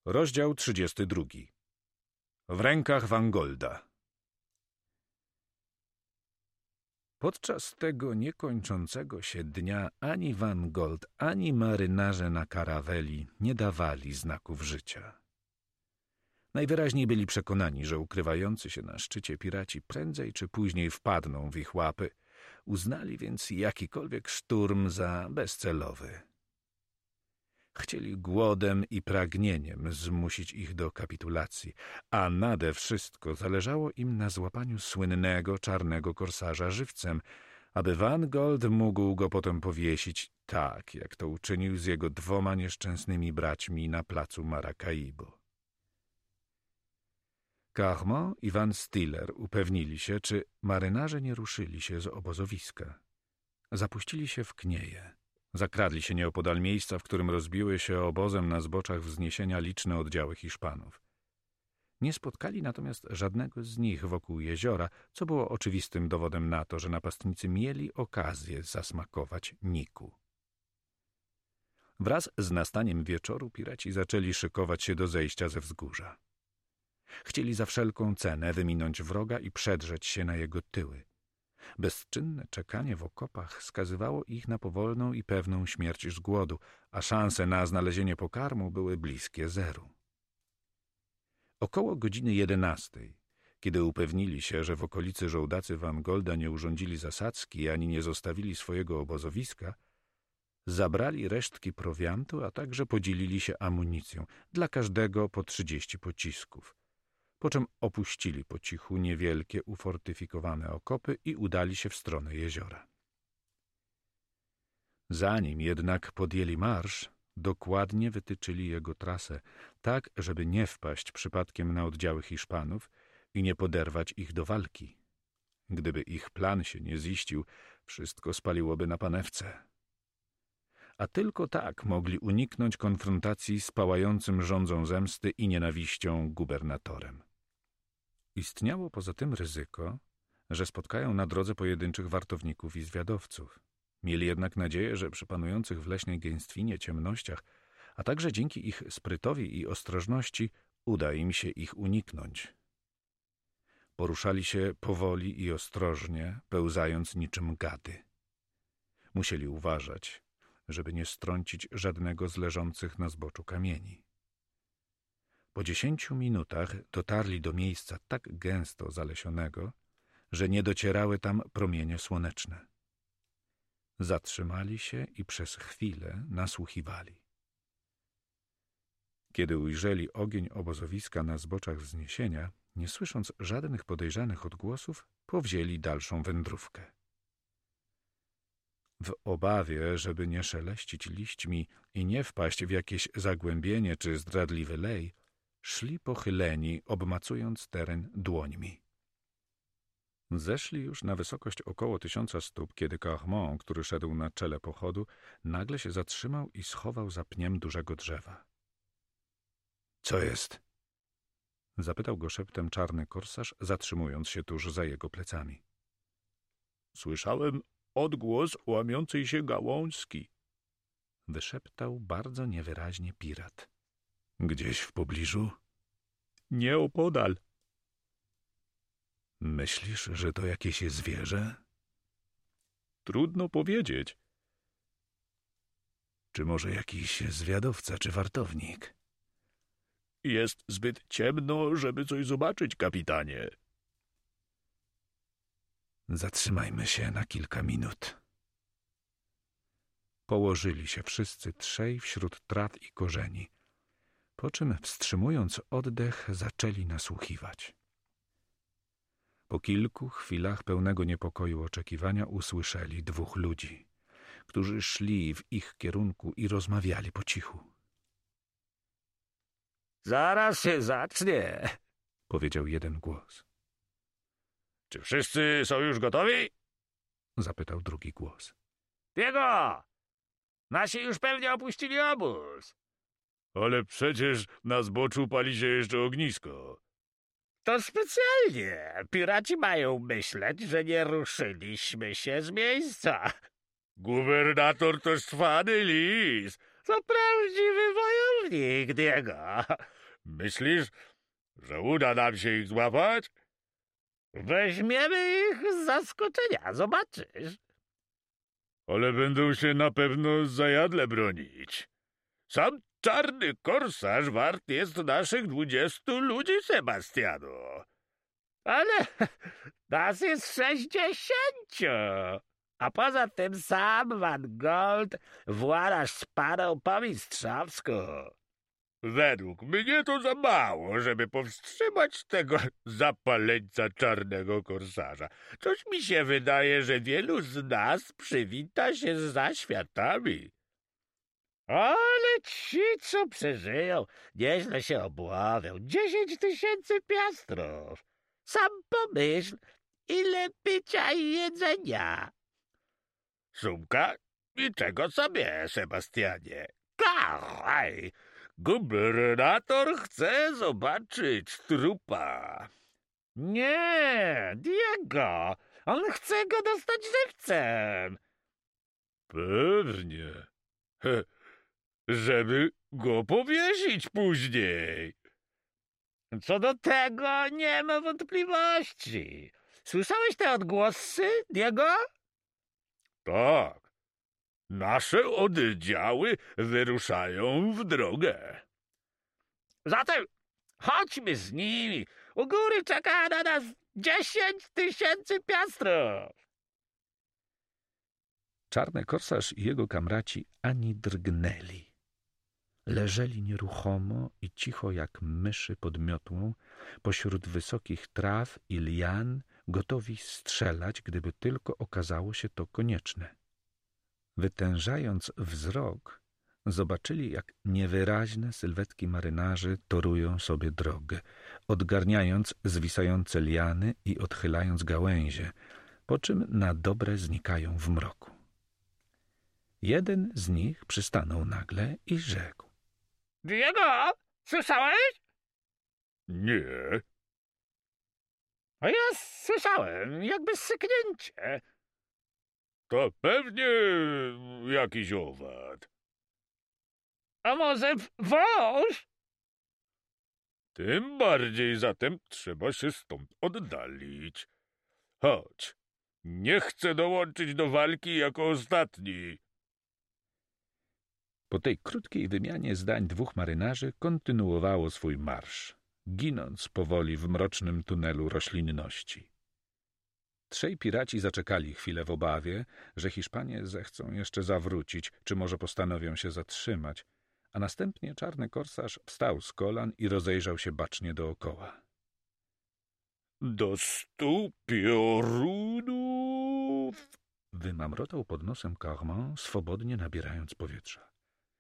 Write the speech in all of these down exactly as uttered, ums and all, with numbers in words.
Rozdział trzydziesty drugi. W rękach Wangolda. Podczas tego niekończącego się dnia ani Wangold, ani marynarze na karaweli nie dawali znaków życia. Najwyraźniej byli przekonani, że ukrywający się na szczycie piraci prędzej czy później wpadną w ich łapy. Uznali więc jakikolwiek szturm za bezcelowy. Chcieli głodem i pragnieniem zmusić ich do kapitulacji, a nade wszystko zależało im na złapaniu słynnego czarnego korsarza żywcem, aby Wangold mógł go potem powiesić tak, jak to uczynił z jego dwoma nieszczęsnymi braćmi na placu Maracaibo. Carmont i Van Stiller upewnili się, czy marynarze nie ruszyli się z obozowiska. Zapuścili się w knieje. Zakradli się nieopodal miejsca, w którym rozbiły się obozem na zboczach wzniesienia liczne oddziały Hiszpanów. Nie spotkali natomiast żadnego z nich wokół jeziora, co było oczywistym dowodem na to, że napastnicy mieli okazję zasmakować niku. Wraz z nastaniem wieczoru piraci zaczęli szykować się do zejścia ze wzgórza. Chcieli za wszelką cenę wyminąć wroga i przedrzeć się na jego tyły. Bezczynne czekanie w okopach skazywało ich na powolną i pewną śmierć z głodu, a szanse na znalezienie pokarmu były bliskie zeru. Około godziny jedenastej, kiedy upewnili się, że w okolicy żołdacy Wangolda nie urządzili zasadzki ani nie zostawili swojego obozowiska, zabrali resztki prowiantu, a także podzielili się amunicją, dla każdego po trzydzieści pocisków. Po czym opuścili po cichu niewielkie ufortyfikowane okopy i udali się w stronę jeziora. Zanim jednak podjęli marsz, dokładnie wytyczyli jego trasę, tak żeby nie wpaść przypadkiem na oddziały Hiszpanów i nie poderwać ich do walki. Gdyby ich plan się nie ziścił, wszystko spaliłoby na panewce. A tylko tak mogli uniknąć konfrontacji z pałającym żądzą zemsty i nienawiścią gubernatorem. Istniało poza tym ryzyko, że spotkają na drodze pojedynczych wartowników i zwiadowców. Mieli jednak nadzieję, że przy panujących w leśnej gęstwinie ciemnościach, a także dzięki ich sprytowi i ostrożności, uda im się ich uniknąć. Poruszali się powoli i ostrożnie, pełzając niczym gady. Musieli uważać, żeby nie strącić żadnego z leżących na zboczu kamieni. Po dziesięciu minutach dotarli do miejsca tak gęsto zalesionego, że nie docierały tam promienie słoneczne. Zatrzymali się i przez chwilę nasłuchiwali. Kiedy ujrzeli ogień obozowiska na zboczach wzniesienia, nie słysząc żadnych podejrzanych odgłosów, powzięli dalszą wędrówkę. W obawie, żeby nie szeleścić liśćmi i nie wpaść w jakieś zagłębienie czy zdradliwy lej, szli pochyleni, obmacując teren dłońmi. Zeszli już na wysokość około tysiąca stóp, kiedy Carmont, który szedł na czele pochodu, nagle się zatrzymał i schował za pniem dużego drzewa. — Co jest? — zapytał go szeptem czarny korsarz, zatrzymując się tuż za jego plecami. — Słyszałem odgłos łamiącej się gałązki — wyszeptał bardzo niewyraźnie pirat. — Gdzieś w pobliżu? — Nieopodal. — Myślisz, że to jakieś zwierzę? — Trudno powiedzieć. — Czy może jakiś zwiadowca czy wartownik? — Jest zbyt ciemno, żeby coś zobaczyć, kapitanie. — Zatrzymajmy się na kilka minut. Położyli się wszyscy trzej wśród traw i korzeni, po czym, wstrzymując oddech, zaczęli nasłuchiwać. Po kilku chwilach pełnego niepokoju oczekiwania usłyszeli dwóch ludzi, którzy szli w ich kierunku i rozmawiali po cichu. — Zaraz się zacznie — powiedział jeden głos. — Czy wszyscy są już gotowi? — zapytał drugi głos. — Diego! Nasi już pewnie opuścili obóz. — Ale przecież na zboczu pali się jeszcze ognisko. — To specjalnie. Piraci mają myśleć, że nie ruszyliśmy się z miejsca. — Gubernator to szwany lis. To prawdziwy wojownik. przeciwnik, Diego. Myślisz, że uda nam się ich złapać? Weźmiemy ich z zaskoczenia, zobaczysz. Ale będą się na pewno zajadle bronić. Sam czarny korsarz wart jest naszych dwudziestu ludzi, Sebastiano. Ale nas jest sześćdziesięciu. A poza tym sam Van Gold władasz sparą pomistrzowską. Według mnie to za mało, żeby powstrzymać tego zapaleńca czarnego korsarza. Coś mi się wydaje, że wielu z nas przywita się z zaświatami. Ale ci, co przeżyją, nieźle się obławią. Dziesięć tysięcy piastrów. Sam pomyśl, ile picia i jedzenia. Sumka? I czego sobie, Sebastianie? Kaj! Gubernator chce zobaczyć trupa. Nie, Diego, on chce go dostać żywcem. Pewnie. He, żeby go powiesić później. Co do tego nie ma wątpliwości. Słyszałeś te odgłosy, Diego? Tak. Nasze oddziały wyruszają w drogę. Zatem chodźmy z nimi. U góry czeka na nas dziesięć tysięcy piastrów. Czarny korsarz i jego kamraci ani drgnęli. Leżeli nieruchomo i cicho jak myszy pod miotłą, pośród wysokich traw i lian, gotowi strzelać, gdyby tylko okazało się to konieczne. Wytężając wzrok, zobaczyli, jak niewyraźne sylwetki marynarzy torują sobie drogę, odgarniając zwisające liany i odchylając gałęzie, po czym na dobre znikają w mroku. Jeden z nich przystanął nagle i rzekł: Diego, słyszałeś? Nie. A ja słyszałem, jakby syknięcie. To pewnie jakiś owad. A może wąż? Tym bardziej zatem trzeba się stąd oddalić. Chodź, nie chcę dołączyć do walki jako ostatni. Po tej krótkiej wymianie zdań dwóch marynarzy kontynuowało swój marsz, ginąc powoli w mrocznym tunelu roślinności. Trzej piraci zaczekali chwilę w obawie, że Hiszpanie zechcą jeszcze zawrócić, czy może postanowią się zatrzymać, a następnie czarny korsarz wstał z kolan i rozejrzał się bacznie dookoła. Do stu piorunów! Wymamrotał pod nosem Carman, swobodnie nabierając powietrza.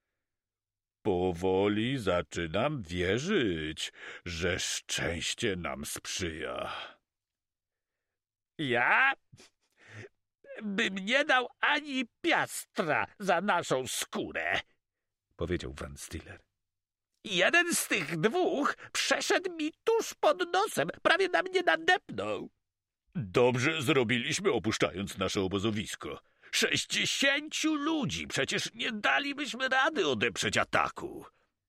Powoli zaczynam wierzyć, że szczęście nam sprzyja. Ja bym nie dał ani piastra za naszą skórę, powiedział Van Stiller. Jeden z tych dwóch przeszedł mi tuż pod nosem, prawie na mnie nadepnął. Dobrze zrobiliśmy, opuszczając nasze obozowisko. Sześćdziesięciu ludzi, przecież nie dalibyśmy rady odeprzeć ataku.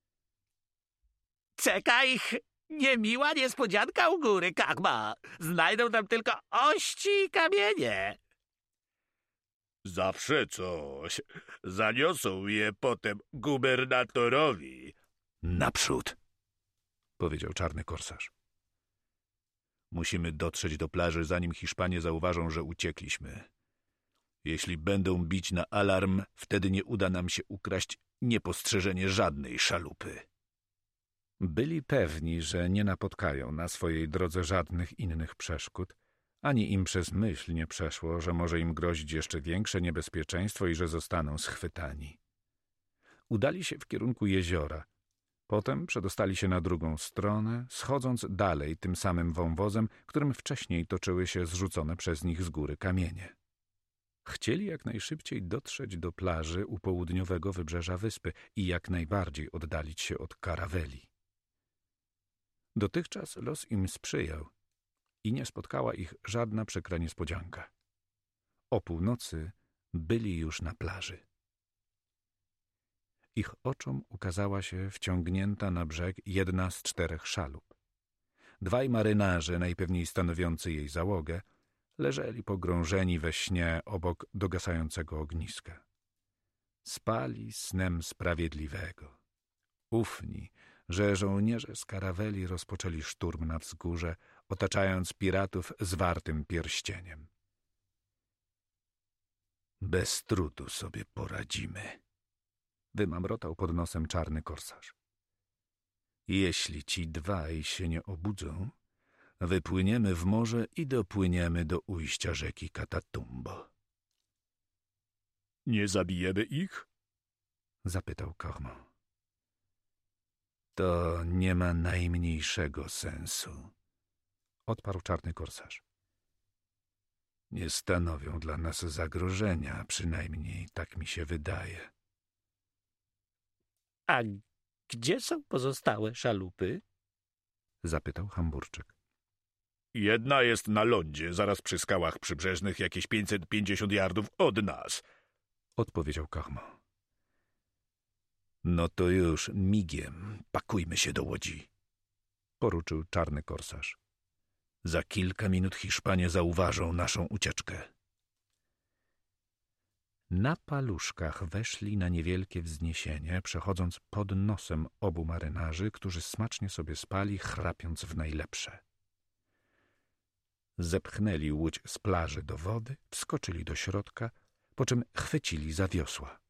Czeka ich niemiła niespodzianka u góry, Kagma. Znajdą tam tylko ości i kamienie. Zawsze coś. Zaniosą je potem gubernatorowi. Naprzód, powiedział czarny korsarz. Musimy dotrzeć do plaży, zanim Hiszpanie zauważą, że uciekliśmy. Jeśli będą bić na alarm, wtedy nie uda nam się ukraść niepostrzeżenie żadnej szalupy. Byli pewni, że nie napotkają na swojej drodze żadnych innych przeszkód, ani im przez myśl nie przeszło, że może im grozić jeszcze większe niebezpieczeństwo i że zostaną schwytani. Udali się w kierunku jeziora. Potem przedostali się na drugą stronę, schodząc dalej tym samym wąwozem, którym wcześniej toczyły się zrzucone przez nich z góry kamienie. Chcieli jak najszybciej dotrzeć do plaży u południowego wybrzeża wyspy i jak najbardziej oddalić się od karaweli. Dotychczas los im sprzyjał i nie spotkała ich żadna przykra niespodzianka. O północy byli już na plaży. Ich oczom ukazała się wciągnięta na brzeg jedna z czterech szalup. Dwaj marynarze, najpewniej stanowiący jej załogę, leżeli pogrążeni we śnie obok dogasającego ogniska. Spali snem sprawiedliwego, ufni, że żołnierze z karaweli rozpoczęli szturm na wzgórze, otaczając piratów zwartym pierścieniem. Bez trudu sobie poradzimy, wymamrotał pod nosem czarny korsarz. Jeśli ci dwaj się nie obudzą, wypłyniemy w morze i dopłyniemy do ujścia rzeki Catatumbo. Nie zabijemy ich? Zapytał Cormont. To nie ma najmniejszego sensu, odparł czarny korsarz. Nie stanowią dla nas zagrożenia, przynajmniej tak mi się wydaje. A gdzie są pozostałe szalupy? Zapytał Hamburczyk. Jedna jest na lądzie, zaraz przy skałach przybrzeżnych, jakieś pięćset pięćdziesiąt yardów od nas, odpowiedział Cormont. No to już migiem pakujmy się do łodzi, poruczył czarny korsarz. Za kilka minut Hiszpanie zauważą naszą ucieczkę. Na paluszkach weszli na niewielkie wzniesienie, przechodząc pod nosem obu marynarzy, którzy smacznie sobie spali, chrapiąc w najlepsze. Zepchnęli łódź z plaży do wody, wskoczyli do środka, po czym chwycili za wiosła.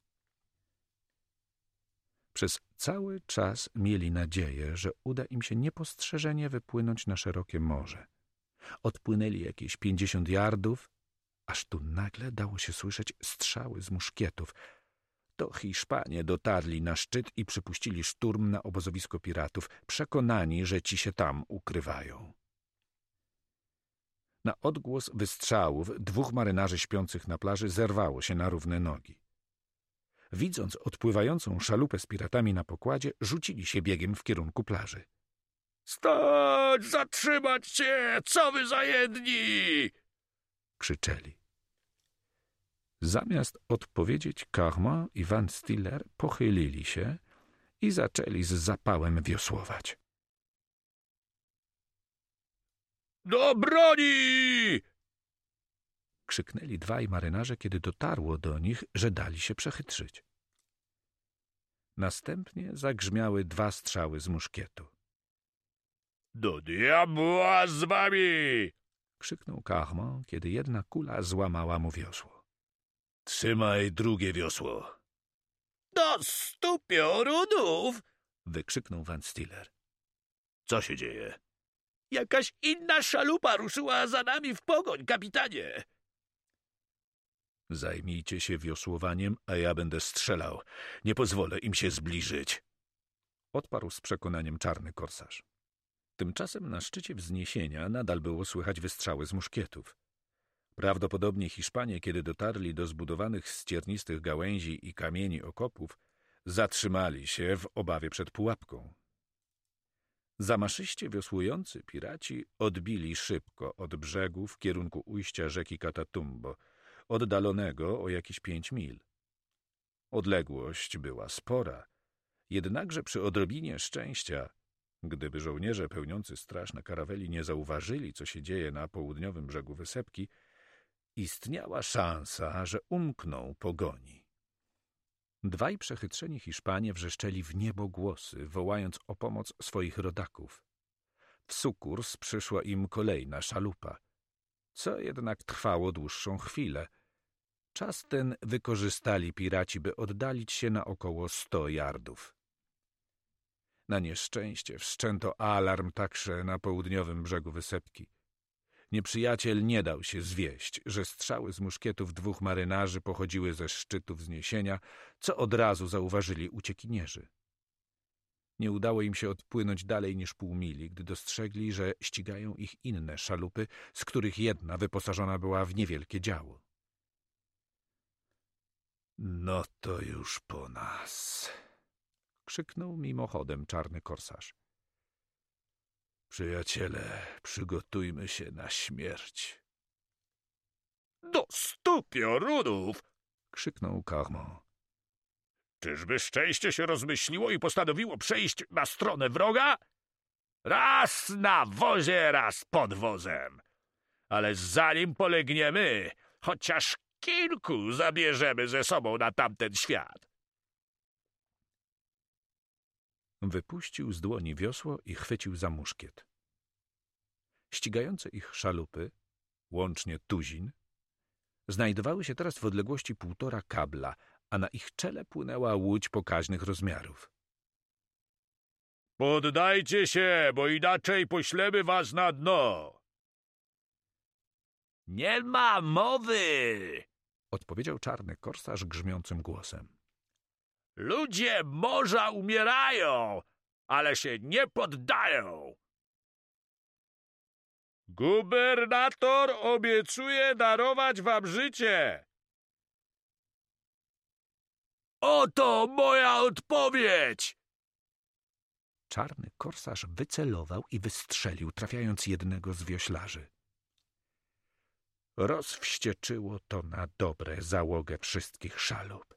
Przez cały czas mieli nadzieję, że uda im się niepostrzeżenie wypłynąć na szerokie morze. Odpłynęli jakieś pięćdziesiąt yardów, aż tu nagle dało się słyszeć strzały z muszkietów. To Hiszpanie dotarli na szczyt i przypuścili szturm na obozowisko piratów, przekonani, że ci się tam ukrywają. Na odgłos wystrzałów dwóch marynarzy śpiących na plaży zerwało się na równe nogi. Widząc odpływającą szalupę z piratami na pokładzie, rzucili się biegiem w kierunku plaży. — Stać! Zatrzymać się! Co wy za jedni! — krzyczeli. Zamiast odpowiedzieć, Cormont i Van Stiller pochylili się i zaczęli z zapałem wiosłować. — Do broni! — krzyknęli dwaj marynarze, kiedy dotarło do nich, że dali się przechytrzyć. Następnie zagrzmiały dwa strzały z muszkietu. — Do diabła z wami! — krzyknął Cormont, kiedy jedna kula złamała mu wiosło. — Trzymaj drugie wiosło! — Do stu piorunów! — wykrzyknął Van Stiller. — Co się dzieje? — Jakaś inna szalupa ruszyła za nami w pogoń, kapitanie! — Zajmijcie się wiosłowaniem, a ja będę strzelał. Nie pozwolę im się zbliżyć — odparł z przekonaniem czarny korsarz. Tymczasem na szczycie wzniesienia nadal było słychać wystrzały z muszkietów. Prawdopodobnie Hiszpanie, kiedy dotarli do zbudowanych z ciernistych gałęzi i kamieni okopów, zatrzymali się w obawie przed pułapką. Zamaszyście wiosłujący piraci odbili szybko od brzegu w kierunku ujścia rzeki Catatumbo, oddalonego o jakieś pięć mil. Odległość była spora, jednakże przy odrobinie szczęścia, gdyby żołnierze pełniący straż na karaweli nie zauważyli, co się dzieje na południowym brzegu wysepki, istniała szansa, że umkną pogoni. Dwaj przechytrzeni Hiszpanie wrzeszczeli w niebo głosy, wołając o pomoc swoich rodaków. W sukurs przyszła im kolejna szalupa, co jednak trwało dłuższą chwilę. Czas ten wykorzystali piraci, by oddalić się na około sto yardów. Na nieszczęście wszczęto alarm także na południowym brzegu wysepki. Nieprzyjaciel nie dał się zwieść, że strzały z muszkietów dwóch marynarzy pochodziły ze szczytu wzniesienia, co od razu zauważyli uciekinierzy. Nie udało im się odpłynąć dalej niż pół mili, gdy dostrzegli, że ścigają ich inne szalupy, z których jedna wyposażona była w niewielkie działo. No to już po nas, krzyknął mimochodem czarny korsarz. Przyjaciele, przygotujmy się na śmierć. Do stu piorunów! Krzyknął Cormont. Czyżby szczęście się rozmyśliło i postanowiło przejść na stronę wroga? Raz na wozie, raz pod wozem. Ale zanim polegniemy, chociaż kilku zabierzemy ze sobą na tamten świat. Wypuścił z dłoni wiosło i chwycił za muszkiet. Ścigające ich szalupy, łącznie tuzin, znajdowały się teraz w odległości półtora kabla, a na ich czele płynęła łódź pokaźnych rozmiarów. Poddajcie się, bo inaczej poślemy was na dno. Nie ma mowy, odpowiedział czarny korsarz grzmiącym głosem. Ludzie morza umierają, ale się nie poddają. Gubernator obiecuje darować wam życie. Oto moja odpowiedź! Czarny korsarz wycelował i wystrzelił, trafiając jednego z wioślarzy. Rozwścieczyło to na dobre załogę wszystkich szalup.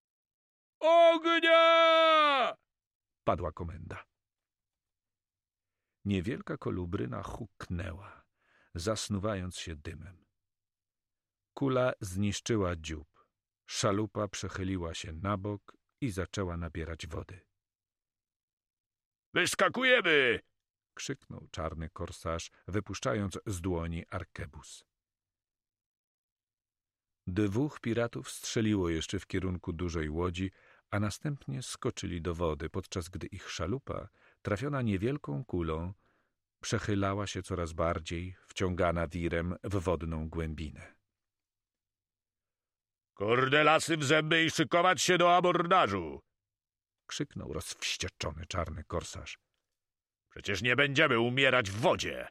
Ognia! Padła komenda. Niewielka kolubryna huknęła, zasnuwając się dymem. Kula zniszczyła dziób. Szalupa przechyliła się na bok i zaczęła nabierać wody. Wyskakujemy! Krzyknął czarny korsarz, wypuszczając z dłoni arkebus. Dwóch piratów strzeliło jeszcze w kierunku dużej łodzi, a następnie skoczyli do wody, podczas gdy ich szalupa, trafiona niewielką kulą, przechylała się coraz bardziej, wciągana wirem w wodną głębinę. Kordelasy w zęby i szykować się do abordażu! Krzyknął rozwścieczony czarny korsarz. Przecież nie będziemy umierać w wodzie!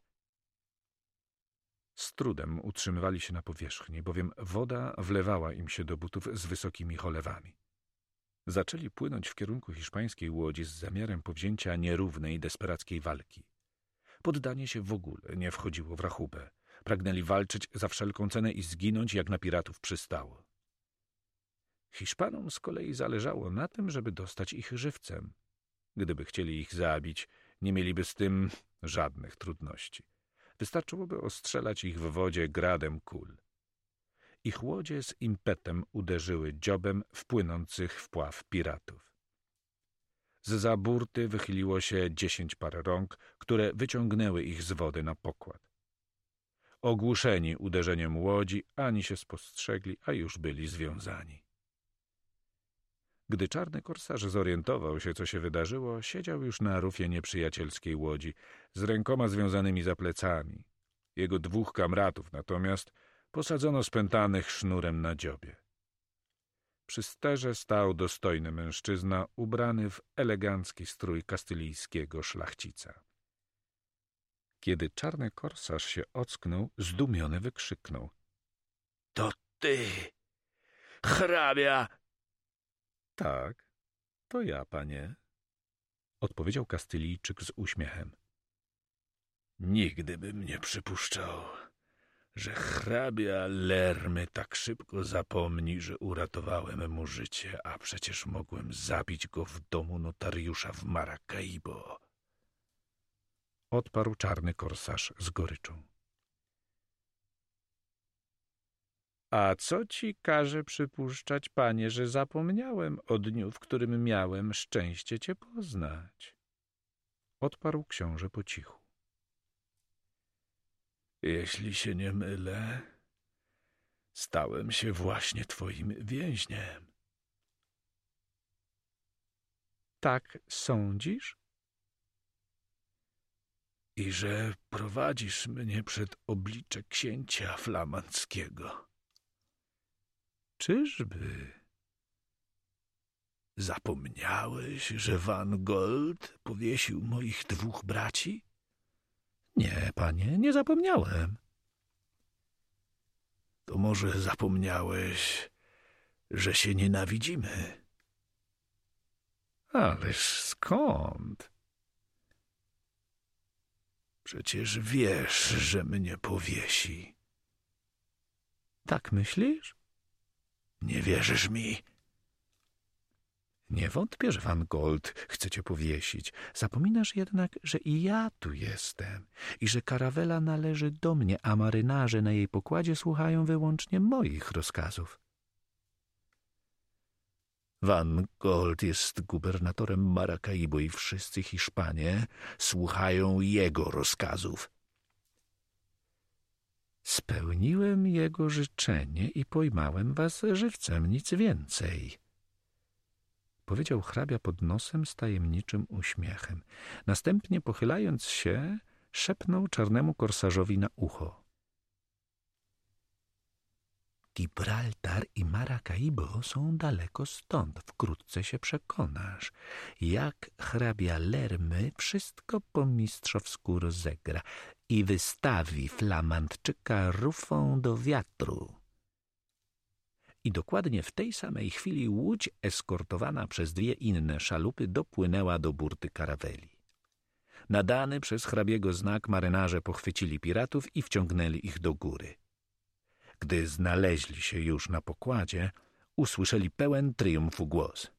Z trudem utrzymywali się na powierzchni, bowiem woda wlewała im się do butów z wysokimi cholewami. Zaczęli płynąć w kierunku hiszpańskiej łodzi z zamiarem powzięcia nierównej, desperackiej walki. Poddanie się w ogóle nie wchodziło w rachubę. Pragnęli walczyć za wszelką cenę i zginąć, jak na piratów przystało. Hiszpanom z kolei zależało na tym, żeby dostać ich żywcem. Gdyby chcieli ich zabić, nie mieliby z tym żadnych trudności. Wystarczyłoby ostrzelać ich w wodzie gradem kul. Ich łodzie z impetem uderzyły dziobem w płynących w pław piratów. Zza burty wychyliło się dziesięć par rąk, które wyciągnęły ich z wody na pokład. Ogłuszeni uderzeniem łodzi, ani się spostrzegli, a już byli związani. Gdy czarny korsarz zorientował się, co się wydarzyło, siedział już na rufie nieprzyjacielskiej łodzi, z rękoma związanymi za plecami. Jego dwóch kamratów natomiast posadzono spętanych sznurem na dziobie. Przy sterze stał dostojny mężczyzna, ubrany w elegancki strój kastylijskiego szlachcica. Kiedy czarny korsarz się ocknął, zdumiony wykrzyknął. — To ty, hrabia! — Tak, to ja, panie — odpowiedział Kastylijczyk z uśmiechem. — Nigdy bym nie przypuszczał, że hrabia Lermy tak szybko zapomni, że uratowałem mu życie, a przecież mogłem zabić go w domu notariusza w Maracaibo. Odparł czarny korsarz z goryczą. A co ci każe przypuszczać, panie, że zapomniałem o dniu, w którym miałem szczęście cię poznać? Odparł książę po cichu. Jeśli się nie mylę, stałem się właśnie twoim więźniem. Tak sądzisz? I że prowadzisz mnie przed oblicze księcia flamandzkiego. Czyżby? Zapomniałeś, że Van Gold powiesił moich dwóch braci? Nie, panie, nie zapomniałem. To może zapomniałeś, że się nienawidzimy? Ależ skąd? Przecież wiesz, że mnie powiesi. Tak myślisz? Nie wierzysz mi? Nie wątpię, że Van Gold chce cię powiesić. Zapominasz jednak, że i ja tu jestem i że karawela należy do mnie, a marynarze na jej pokładzie słuchają wyłącznie moich rozkazów. Van Gold jest gubernatorem Maracaibo i wszyscy Hiszpanie słuchają jego rozkazów. Spełniłem jego życzenie i pojmałem was żywcem, nic więcej. Powiedział hrabia pod nosem z tajemniczym uśmiechem. Następnie, pochylając się, szepnął czarnemu korsarzowi na ucho. Gibraltar i Maracaibo są daleko stąd. Wkrótce się przekonasz. Jak hrabia Lermy wszystko po mistrzowsku rozegra i wystawi Flamandczyka rufą do wiatru. I dokładnie w tej samej chwili łódź eskortowana przez dwie inne szalupy dopłynęła do burty karaweli. Nadany przez hrabiego znak marynarze pochwycili piratów i wciągnęli ich do góry. Gdy znaleźli się już na pokładzie, usłyszeli pełen triumfu głos.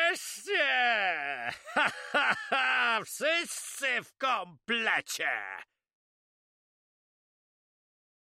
Nareszcie! Ha, ha, ha! Wszyscy w komplecie!